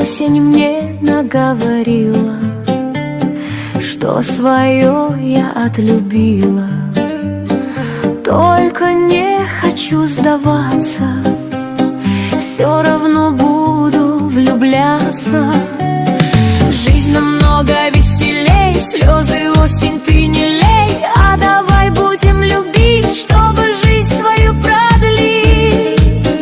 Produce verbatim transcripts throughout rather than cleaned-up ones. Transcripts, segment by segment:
Осень мне наговорила, что свое я отлюбила. Только не хочу сдаваться, все равно буду влюбляться. Жизнь намного веселей, слезы осень ты не лей, а давай будем любить, чтобы жизнь свою продлить.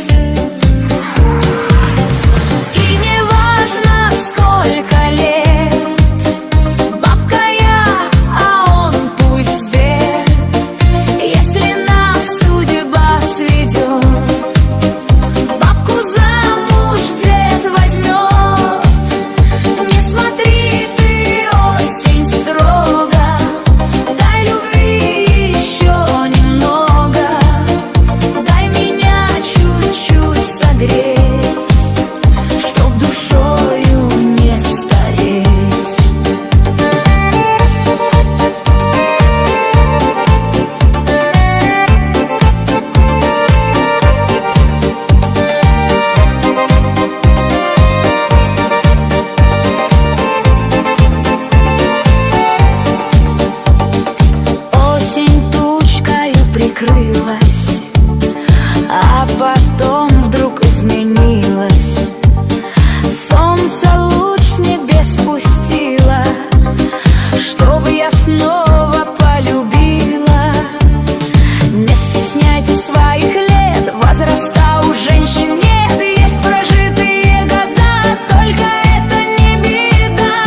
И не важно, сколько лет, бабка я, а он пусть дед. Если нас судьба сведет, бабку замуж дед возьмет. Не смотри ты, осень, строго, дай любви еще немного, дай меня чуть-чуть согреть, чтоб душою не стареть. Осень тучкою прикрылась, а потом вдруг изменилась. Солнце луч с небес спустило, чтобы я снова полюбила. Не стесняйтесь своих лет, возраста у женщин нет. Есть прожитые года, только это не беда.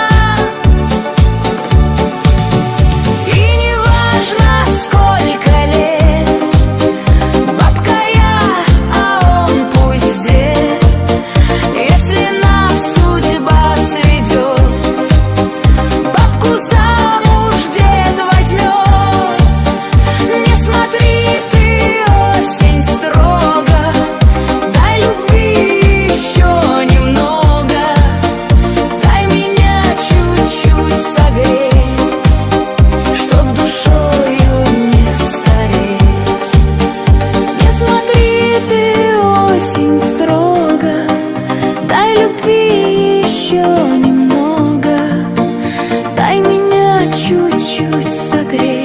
И не важно, сколько лет, бабка я, а он пусть дед. Если нас судьба сведет, бабку замуж дед возьмет. Не смотри ты, осень, строго, дай любви еще немного, дай меня чуть-чуть согреть, чтоб душою не стареть. Не смотри ты, осень, строго, дай любви еще немного, дай меня чуть-чуть согреть.